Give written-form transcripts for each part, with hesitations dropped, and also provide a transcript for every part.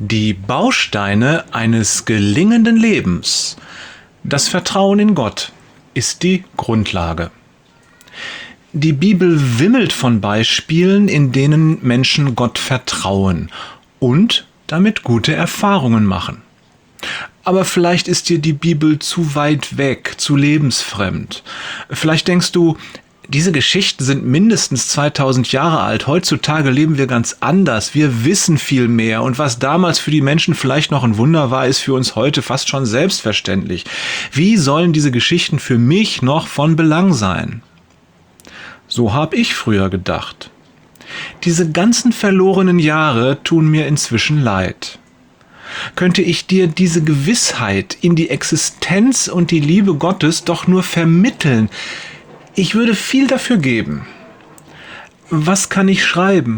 Die Bausteine eines gelingenden Lebens. Das Vertrauen in Gott ist die Grundlage. Die Bibel wimmelt von Beispielen, in denen Menschen Gott vertrauen und damit gute Erfahrungen machen. Aber vielleicht ist dir die Bibel zu weit weg, zu lebensfremd. Vielleicht denkst du, diese Geschichten sind mindestens 2000 Jahre alt. Heutzutage leben wir ganz anders. Wir wissen viel mehr. Und was damals für die Menschen vielleicht noch ein Wunder war, ist für uns heute fast schon selbstverständlich. Wie sollen diese Geschichten für mich noch von Belang sein? So habe ich früher gedacht. Diese ganzen verlorenen Jahre tun mir inzwischen leid. Könnte ich dir diese Gewissheit in die Existenz und die Liebe Gottes doch nur vermitteln? Ich würde viel dafür geben. Was kann ich schreiben?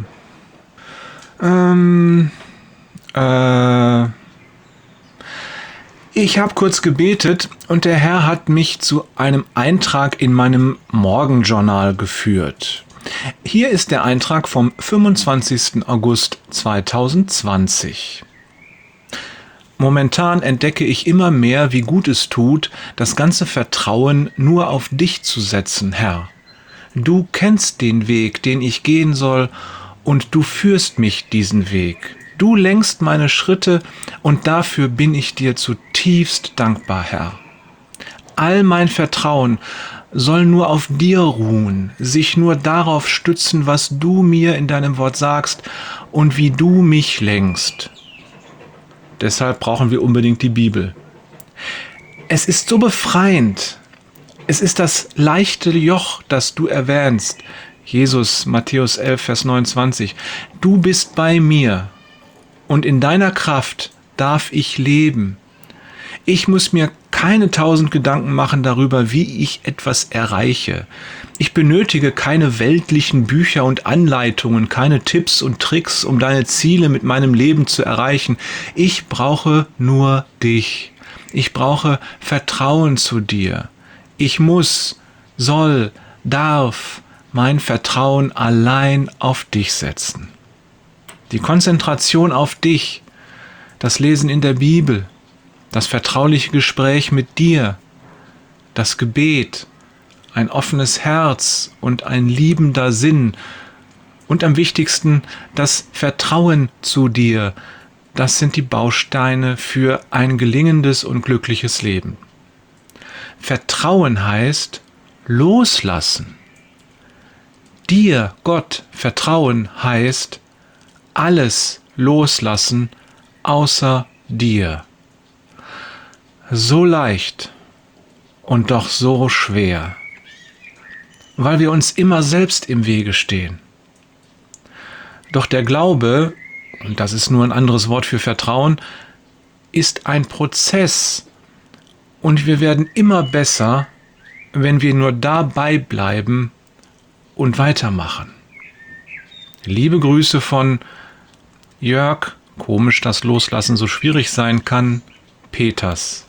Ich habe kurz gebetet und der Herr hat mich zu einem Eintrag in meinem Morgenjournal geführt. Hier ist der Eintrag vom 25. August 2020. Momentan entdecke ich immer mehr, wie gut es tut, das ganze Vertrauen nur auf dich zu setzen, Herr. Du kennst den Weg, den ich gehen soll, und du führst mich diesen Weg. Du lenkst meine Schritte, und dafür bin ich dir zutiefst dankbar, Herr. All mein Vertrauen soll nur auf dir ruhen, sich nur darauf stützen, was du mir in deinem Wort sagst und wie du mich lenkst. Deshalb brauchen wir unbedingt die Bibel. Es ist so befreiend. Es ist das leichte Joch, das du erwähnst. Jesus, Matthäus 11, Vers 29. Du bist bei mir und in deiner Kraft darf ich leben. Ich muss mir keine 1000 Gedanken machen darüber, wie ich etwas erreiche. Ich benötige keine weltlichen Bücher und Anleitungen, keine Tipps und Tricks, um deine Ziele mit meinem Leben zu erreichen. Ich brauche nur dich. Ich brauche Vertrauen zu dir. Ich muss, soll, darf mein Vertrauen allein auf dich setzen. Die Konzentration auf dich, das Lesen in der Bibel, das vertrauliche Gespräch mit dir, das Gebet, ein offenes Herz und ein liebender Sinn und am wichtigsten das Vertrauen zu dir, das sind die Bausteine für ein gelingendes und glückliches Leben. Vertrauen heißt loslassen. Dir, Gott, vertrauen heißt alles loslassen außer dir. So leicht und doch so schwer, weil wir uns immer selbst im Wege stehen. Doch der Glaube, und das ist nur ein anderes Wort für Vertrauen, ist ein Prozess und wir werden immer besser, wenn wir nur dabei bleiben und weitermachen. Liebe Grüße von Jörg, komisch, dass Loslassen so schwierig sein kann, Peters.